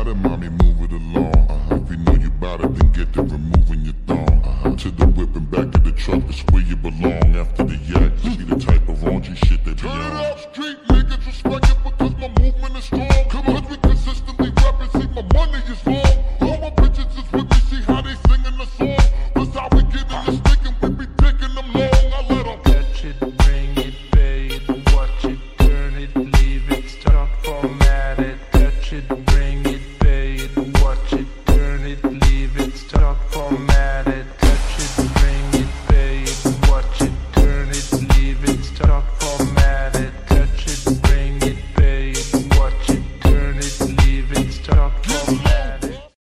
it, mommy, move it along. If you know you bout it, then get to removing your